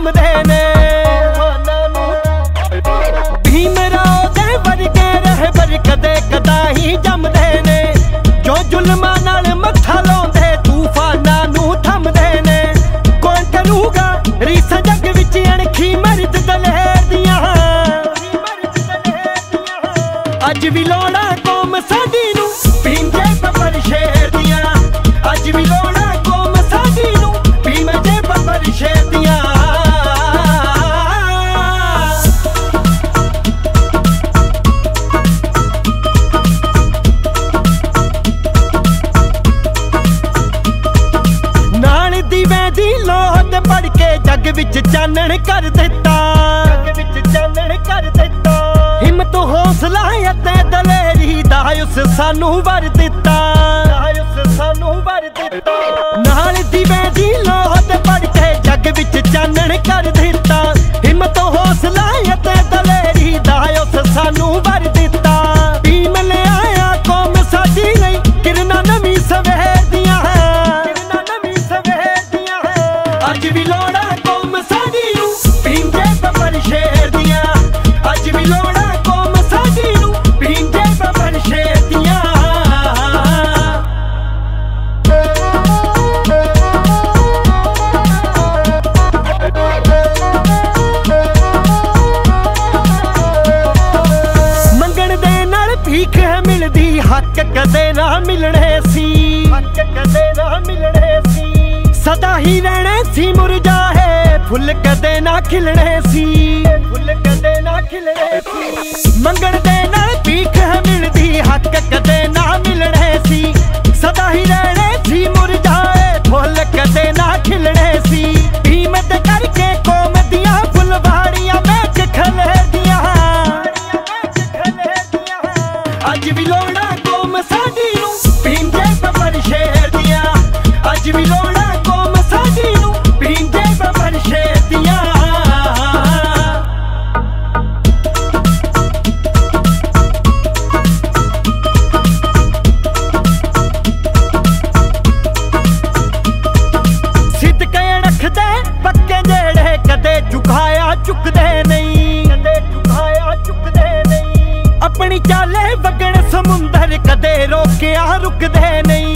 थमदे ने। भीम राव दे वर्गे रहबर कदे कदा ही जमदे ने, जो जुल्मां नाल मत्था लाउंदे तूफानां नूं थमदे ने। कौन करूगा रीसां जग विच अणखी मर्द दलेर दियां, अज भी लोड़ा कौम साडी नूं भीम जे बब्बर शेर दियां, अज भी लोड़ा कौम साडी नूं भीम जे बब्बर शेर दियां। नाल दीवे दी लोथ पढ़ के जग विच चानण कर दिता, जग विच चानण कर दिता। हिम्मत हौसला ते दलेरी दा उस सानू वर दिता, उस सानू वर दिता। नाल दीवे दी लोथ पढ़ के जग विच चानण कर दिता, हिम्मत हौसला ते दलेरी दा उस सानू वर दिता। भीम ले आया कौम साडी लई किरना नवीं सवेर दियां, किरना नवीं सवेर दियां। अज भी लोड़ा कौम साडी नूं भीम जे बब्बर शेर दियां, अज भी लोड़ा भीख है मिलदी हक कदे ना मिलने सी, हक कदे ना मिलने सी। सदा ही रहने सी मुरझाए फुल कदे ना खिलने सी, फुल कदे ना खिलने सी। मंगण दे नाल भीख है मिलदी हक कदे ना मिलने सी, सदा ही रहने सी मुरझाए फुल कदे ना खिलने सी। भीम दे करके कौम दियां फुलवाड़ियां महक खले दियां, अज भी लोड़ा कौम साडी नूं भीम जे बब्बर शेर दियां, अज भी लोड़ा कौम साडी नूं भीम जे बब्बर शेर दियां। सिदके रखदे पक्के जेड़े कदे झुकाया चुकदे नहीं, कदे झुकाया चुकदे नहीं। अपनी चाले वगण समुंदर कदे रोकिया रुकदे नहीं,